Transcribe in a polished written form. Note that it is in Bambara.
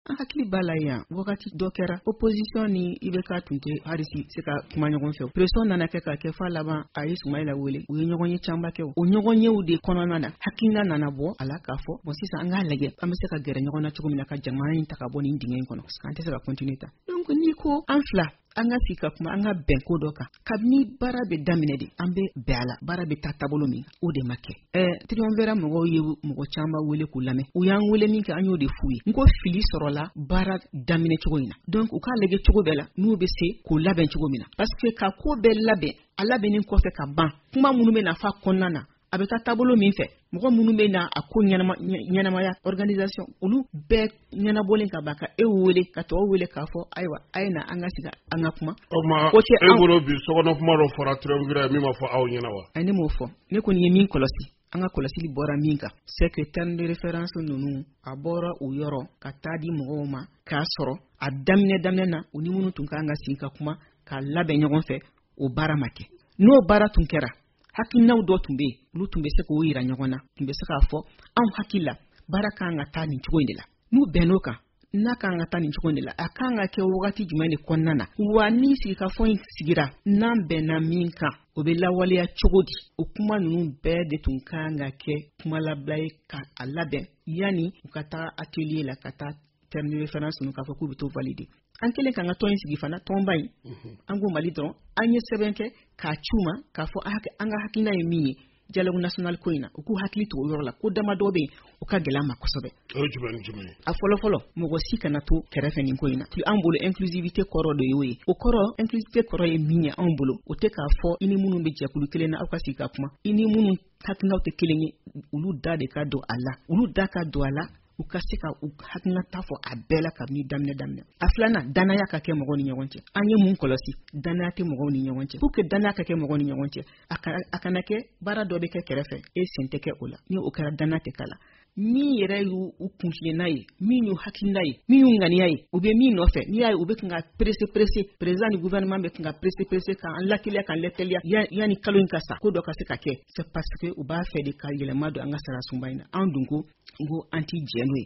an hakili b'a la yan wagati dɔ kɛra opposition ni IBK tun tɛ harisi se ka kuma ɲɔgɔn fɛ pression nana kɛ ka kɛ fa laban a ye Sumayila wele u ye ɲɔgɔn ye canba kɛ o ɲɔgɔn yew de kɔnɔna na hakilina nana bɔ a la k'a fɔ bon sisan an k'a lajɛ an bɛ se ka gɛrɛ ɲɔgɔn na cogo min na ka jamana in ta ka bɔ nin dingɛ in kɔnɔ parce que an tɛ se ka continuer ta donc ni ko an fila an ka sigi ka kuma an ka bɛn ko dɔ kan kabini baara bɛ daminɛ de an bɛ bɛn a la baara bɛ taa taabolo min o de ma kɛ triumvirat mɔgɔw ye mɔgɔ caman wele k'u lamɛn u y'an wele min kɛ an y'o de f'u ye n ko fili sɔrɔla baara daminɛ cogo in na donc u k'a lajɛ cogo bɛɛ la n'u bɛ se k'u labɛn cogo min na parce que ka ko bɛɛ labɛn a labɛnnin kɔfɛ ka ban kuma minnu bɛ na fa kɔnɔna na a bɛ taa taabolo min fɛ mɔgɔ minnu bɛ na a ko ɲɛnamaya organisation olu bɛɛ ɲɛnabɔlen ka ban ka e wele ka tɔw wele k'a fɔ ayiwa a ye na an ka sigi an ka kuma o tɛ e bolo bi sokɔnɔ kuma dɔ fɔra triumvirat min ma fɔ aw ɲɛna wa ne m'o fɔ ne kɔni ye min kɔlɔsi an ka kɔlɔsili bɔra min kan c'est que terme de référence ninnu a bɔra u yɔrɔ ka taa di mɔgɔw ma k'a sɔrɔ a daminɛ na u ni minnu tun kan ka sigi ka kuma ka labɛn ɲɔgɔn fɛ o baara ma kɛ n'o baara tun kɛra hakilinaw dɔ tun bɛ yen olu tun bɛ se k'o yira ɲɔgɔn na tun bɛ se k'a fɔ anw hakili la baara kan ka taa nin cogo in de la n'u bɛnn'o kan n'a kan ka taa nin cogo in de la a kan ka kɛ wagati jumɛn de kɔnɔna na wa ni sigikafɔ in sigira n'an bɛnna min kan o bɛ lawaleya cogo di o kuma ninnu bɛɛ de tun kan ka kɛ kuma labila ye ka a labɛn yanni u ka taa atelier la ka taa terme de référence ninnu k'a fɔ k'u bɛ t'o valider an kelen k'an ka tɔn in sigi fana tɔnba in an ko Mali dɔrɔn an ye sɛbɛn kɛ k'a ci u ma k'a fɔ an ka hakilina ye min ye dialogue national ko in na u k'u hakili to o yɔrɔ la ko damadɔ bɛ yen u ka gɛlɛn ma kosɛbɛ a fɔlɔ mɔgɔ si kana to kɛrɛfɛ nin ko in na an bolo inclusivité kɔrɔ de y'o ye o kɔrɔ inclusivité kɔrɔ ye min ye anw bolo o tɛ k'a fɔ i ni minnu bɛ jɛkulu kelen na aw ka sigi ka kuma i ni minnu hakilinaw tɛ kelen ye olu da de ka don a la olu da ka don a la u ka se ka u hakilina ta fɔ a bɛɛ la kabini daminɛ a filanan danaya ka kɛ mɔgɔw ni ɲɔgɔn cɛ an ye mun kɔlɔsi danaya tɛ mɔgɔw ni ɲɔgɔn cɛ pour que danaya ka kɛ mɔgɔw ni ɲɔgɔn cɛ a kana kɛ baara dɔ bɛ kɛ kɛrɛfɛ e sen tɛ kɛ o la ni o kɛra danaya tɛ k'a la min yɛrɛ y'u kuntilenna ye min y'u hakilina ye min y'u ŋaniya ye u bɛ min nɔfɛ n'i y'a ye u bɛ kan ka presse président du gouvernement bɛ kan ka presse k'an lateliya k'an lateliya yanni kalo in ka sa ko dɔ ka se ka kɛ c'est parce que u b'a fɛ de ka yɛlɛma don an ka sarasunba in na an dun ko an t'i jɛ n'o ye